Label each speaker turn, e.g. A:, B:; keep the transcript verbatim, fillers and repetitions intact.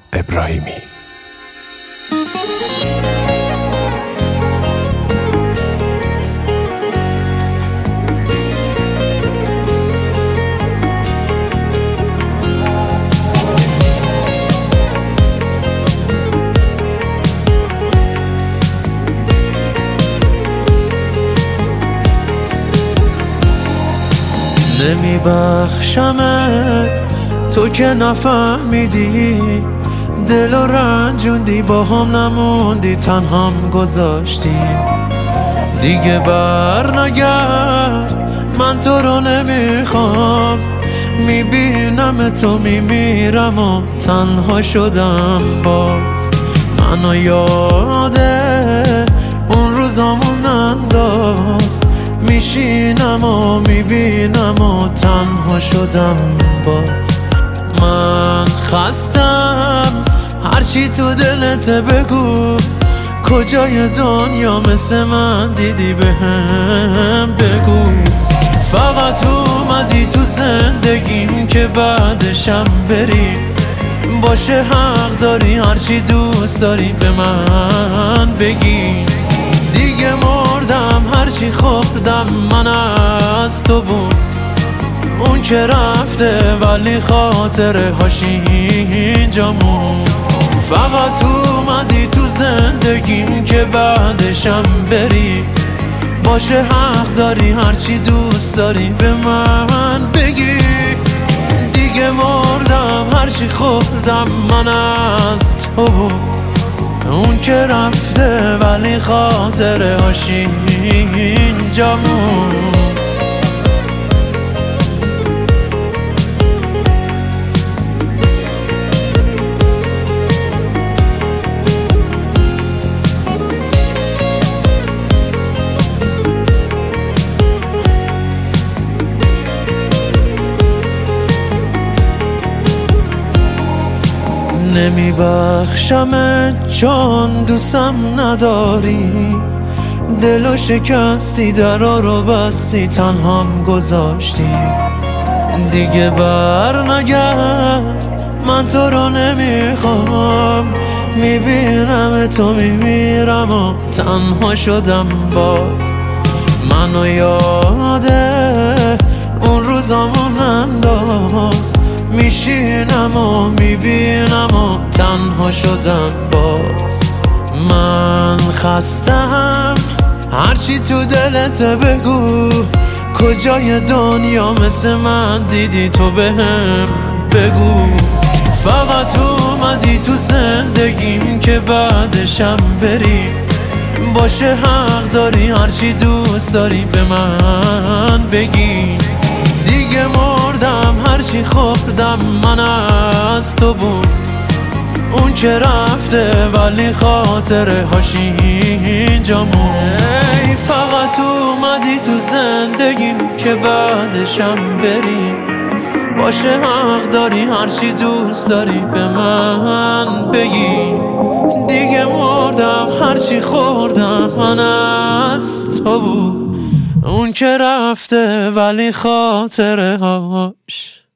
A: ابراهیمی.
B: نمیبخشمت تو که نفهمیدی، دل و رنجوندی، با هم نموندی، تنهام گذاشتی. دیگه بر نگرد، من تو رو نمیخوام، میبینم تو میمیرم و تنها شدم باز. منو یاده اون روزامون انداز، میشینم و میبینم و تنها شدم باز. من خستم، هرچی تو دلت بگو، کجای دنیا مثل من دیدی بهم بگو. فقط اومدی تو زندگیم که بعدشم بری، باشه حق داری هرچی دوست داری به من بگی. دیگه مردم، هرچی خوردم من از تو بود، اون که رفته ولی خاطره هاش اینجا موند. فقط اومدی تو زندگیم که بعدشم بری، باشه حق داری هرچی دوست داری به من بگی. دیگه مردم، هرچی خوردم من از تو بود، اون که رفته ولی خاطره هاش اینجا موند. نمیبخشمت چون دوستم نداری، دلو شکستی، درا رو بستی، تنهام گذاشتی. دیگه بر نگرد، من تو رو نمیخوام، میبینم تو میمیرم و تنها شدم باز. منو یاده اون روزامون انداز، میشینم و میبینم و تنها شدم باز. من خستم، هرچی تو دلت بگو، کجای دنیا مثل من دیدی تو بهم بگو. فقط اومدی تو زندگیم که بعدشم بری، باشه حق داری هرچی دوست داری به من بگی. دیگه مردم، هرچی خوردم من از تو بود، اون که رفته ولی خاطره هاش اینجا موند. ای فقط اومدی تو زندگیم که بعدشم بری، باشه حق داری هرچی دوست داری به من بگی. دیگه مردم، هرچی خوردم من از تو بود، اون که رفته ولی خاطره هاش